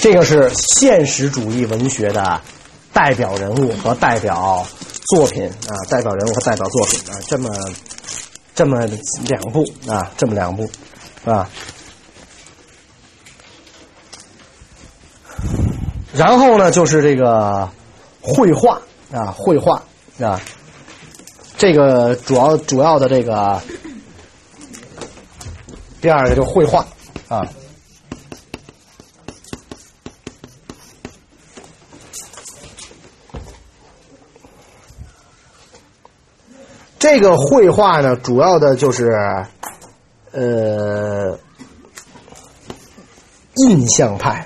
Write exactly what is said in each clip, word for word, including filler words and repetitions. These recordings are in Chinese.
这个是现实主义文学的代表人物和代表作品啊，代表人物和代表作品啊，这么这么两部啊，这么两部啊。然后呢，就是这个绘画啊，绘画啊，这个主要主要的这个第二个就是绘画啊。这个绘画呢，主要的就是呃印象派。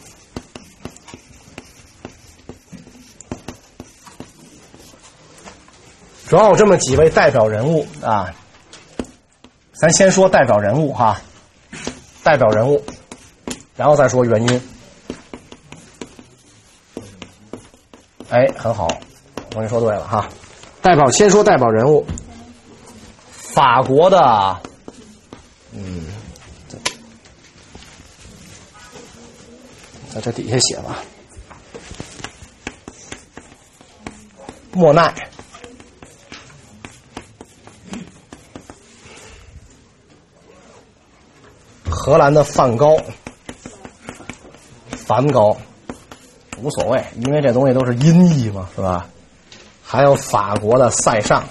主要有这么几位代表人物啊，咱先说代表人物哈，代表人物，然后再说原因。哎，很好，我跟你说对了哈。代表先说代表人物，法国的，嗯，在这底下写吧，莫奈。荷兰的梵高，梵高无所谓，因为这东西都是音译嘛，是吧？还有法国的塞尚，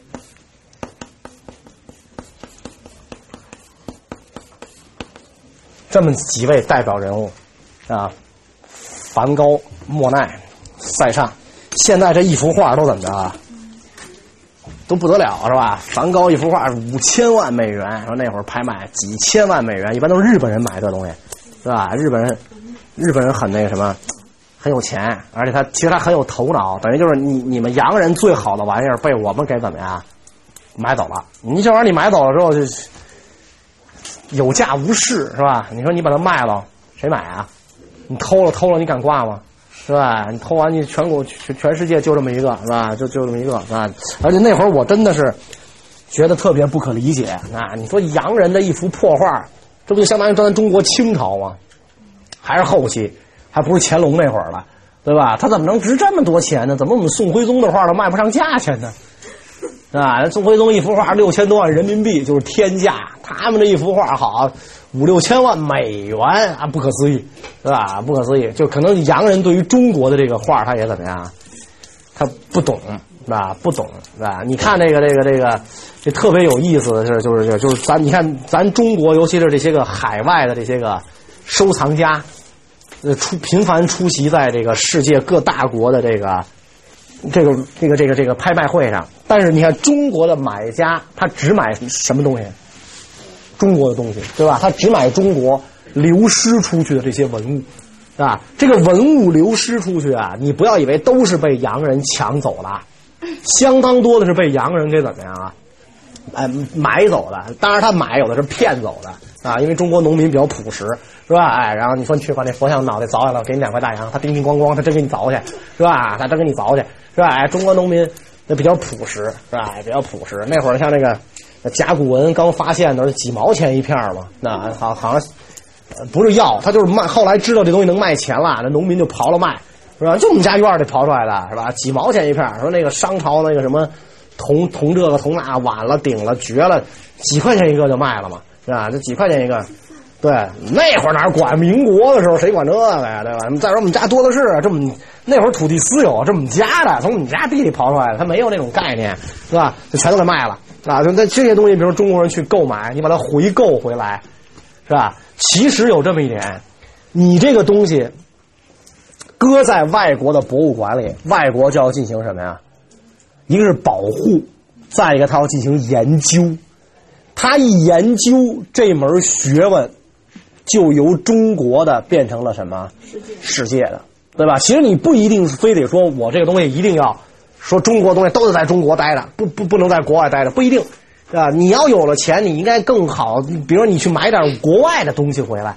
这么几位代表人物啊，梵高、莫奈、塞尚。现在这一幅画都怎么着啊？都不得了是吧？梵高一幅画五千万美元，说那会儿拍卖几千万美元，一般都是日本人买这东西，是吧？日本人，日本人很那个什么。很有钱，而且他其实他很有头脑，等于就是你你们洋人最好的玩意儿被我们给怎么样买走了？你这玩意儿你买走了之后就有价无市，是吧？你说你把它卖了，谁买啊？你偷了偷了，你敢挂吗？是吧？你偷完你全国全全世界就这么一个，是吧？就就这么一个，是吧？而且那会儿我真的是觉得特别不可理解啊！你说洋人的一幅破画，这不就相当于咱中国清朝吗？还是后期？还不是乾隆那会儿了，对吧？他怎么能值这么多钱呢？怎么我们宋徽宗的画都卖不上价钱呢？啊，宋徽宗一幅画六千多万人民币就是天价，他们这一幅画好五六千万美元啊，不可思议，是吧？不可思议，就可能洋人对于中国的这个画他也怎么样，他不懂，是吧？不懂，是吧？你看这个这个这个，这特别有意思的是，就是就是咱你看咱中国，尤其是这些个海外的这些个收藏家。呃，出频繁出席在这个世界各大国的这个这个这个这个这个拍卖会上，但是你看中国的买家，他只买什么东西？中国的东西，对吧？他只买中国流失出去的这些文物，是吧？这个文物流失出去啊，你不要以为都是被洋人抢走了，相当多的是被洋人给怎么样啊？哎，买走的。当然，他买有的是骗走的啊，因为中国农民比较朴实，是吧？哎，然后你说你去把那佛像脑袋凿下来，给你两块大洋，他叮叮咣咣，他真给你凿去，是吧？他真给你凿去，是吧？哎，中国农民那比较朴实，是吧？比较朴实。那会儿像那个甲骨文刚发现的，几毛钱一片嘛，那好好像不是要，他就是卖。后来知道这东西能卖钱了，那农民就刨了卖，是吧？就我们家院里刨出来的，是吧？几毛钱一片。说那个商朝那个什么铜铜这个铜那晚了顶了绝了，几块钱一个就卖了嘛，是吧？这几块钱一个。对，那会儿哪管？民国的时候谁管这个呀？对吧？再说我们家多的是，这么那会儿土地私有，这我们家的，从我们家地里刨出来的，他没有那种概念，是吧？就全都给卖了啊！就那这些东西，比如中国人去购买，你把它回购回来，是吧？其实有这么一点，你这个东西搁在外国的博物馆里，外国就要进行什么呀？一个是保护，再一个他要进行研究。他一研究这门学问，就由中国的变成了什么？世界世界的，对吧？其实你不一定非得说我这个东西一定要说中国的东西都是在中国待着，不不不能在国外待着，不一定，对吧？你要有了钱，你应该更好，比如说你去买点国外的东西回来，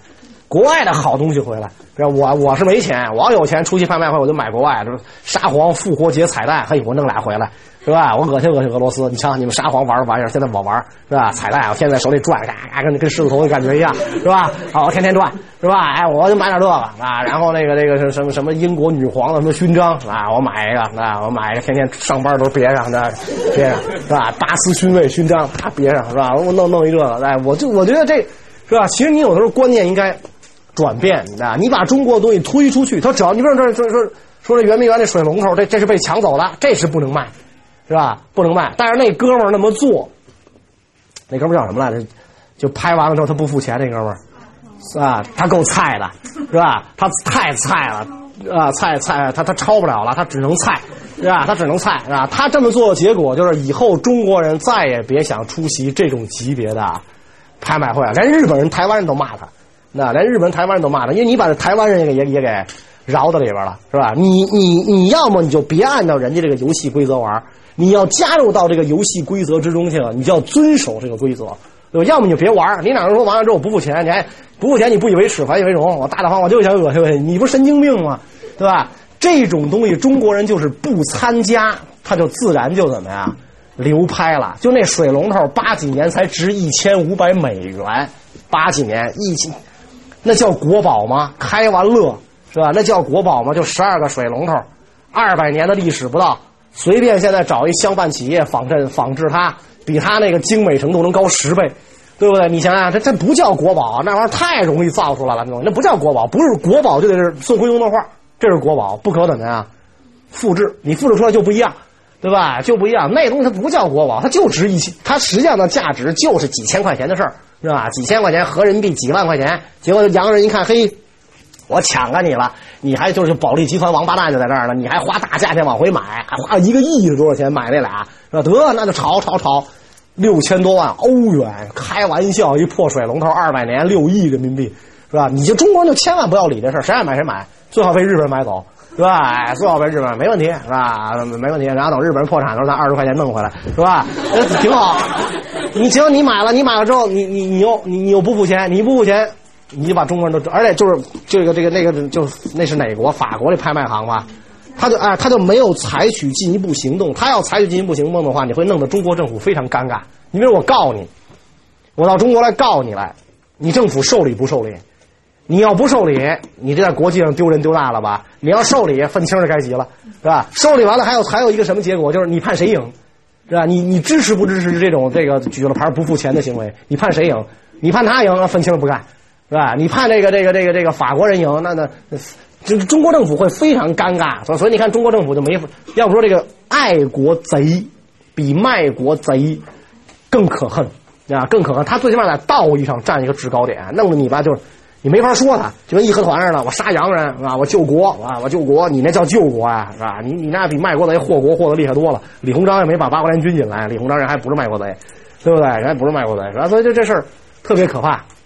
国外的好东西回来。我我是没钱，我要有钱出席拍卖会我就买国外，就是沙皇复活节彩蛋，嘿，我弄俩回来，是吧？我恶心恶心俄罗斯，你瞧你们沙皇玩的玩意儿，现在我玩是吧？彩蛋我现在手里转，嘎嘎跟跟狮子头的感觉一样，是吧？好，我天天转，是吧？哎，我就买点这个啊，然后那个那个是什么什么英国女皇的什么勋章啊，我买一个啊，我买一个，天天上班都别上的，别上是吧？八斯勋位勋章啊，别上是吧？我弄弄一这个，哎，我就我觉得这是吧？其实你有的时候观念应该转变啊！你把中国的东西推出去，他只要你比如说说说说这圆明园这水龙头，这这是被抢走的，这是不能卖，是吧？不能卖。但是那哥们儿那么做，那哥们儿叫什么来着？就拍完了之后他不付钱，那哥们儿啊，他够菜的，是吧？他太菜了啊，菜菜他他超不了了，他只能菜，是吧？他只能菜，是吧？他这么做的结果就是以后中国人再也别想出席这种级别的拍卖会，连日本人、台湾人都骂他。那连日本台湾人都骂他，因为你把台湾人也也也给饶到里边了，是吧？你你你要么你就别按照人家这个游戏规则玩，你要加入到这个游戏规则之中去了，你就要遵守这个规则，对吧？要么你就别玩，你哪能说完了之后不付钱，你还不付钱，你不以为耻反以为荣，我大大方方就想恶心恶心，你不是神经病吗？对吧？这种东西中国人就是不参加，他就自然就怎么样流拍了。就那水龙头八几年才值一千五百美元，八几年一千。那叫国宝吗？开玩乐是吧？那叫国宝吗？就十二个水龙头，二百年的历史不到，随便现在找一相伴企业仿制仿制它，比它那个精美程度能高十倍，对不对？你想想，这这不叫国宝，那玩意儿太容易造出来了，那种那不叫国宝，不是国宝就得是宋徽宗的画，这是国宝，不可怎么样复制，你复制出来就不一样。对吧？就不一样，那东西它不叫国宝，它就值一千，它实际上的价值就是几千块钱的事儿，是吧？几千块钱合人民币几万块钱，结果洋人一看，嘿，我抢了你了，你还就是保利集团王八蛋就在这儿了，你还花大价钱往回买，还花一个亿是多少钱买那俩，是吧？得，那就炒炒炒，六千多万欧元，开玩笑，一破水龙头二百年六亿人民币，是吧？你就中国人就千万不要理这事儿，谁爱买谁买，最好被日本人买走。是吧？哎，最好被日本没问题，是吧？没问题。然后等日本人破产的时候，咱二十块钱弄回来，是吧？挺好。你只要你买了，你买了之后，你你你又你你又不付钱，你不付钱，你就把中国人都，而且就是这个这个那个就那是哪国？法国的拍卖行吧？他就哎，他就没有采取进一步行动。他要采取进一步行动的话，你会弄得中国政府非常尴尬。你比如我告你，我到中国来告你来，你政府受理不受理？你要不受理，你这在国际上丢人丢大了吧？你要受理，分清就该急了，是吧？受理完了还有还有一个什么结果，就是你判谁赢，是吧？你你支持不支持这种这个举了牌不付钱的行为？你判谁赢？你判他赢，那分清不干，是吧？你判这个这个这个这个法国人赢，那那这中国政府会非常尴尬。所以所以你看中国政府就没，要不说这个爱国贼比卖国贼更可恨啊，更可恨。他最起码在道义上占一个制高点，弄得你吧就是。你没法说他，就跟义和团似的，我杀洋人啊，我救国啊，我救国，你那叫救国啊，是吧？你你那比卖国贼祸国祸得厉害多了。李鸿章也没把八国联军进来，李鸿章人还不是卖国贼，对不对？人还不是卖国贼，是吧？所以就这事儿特别可怕。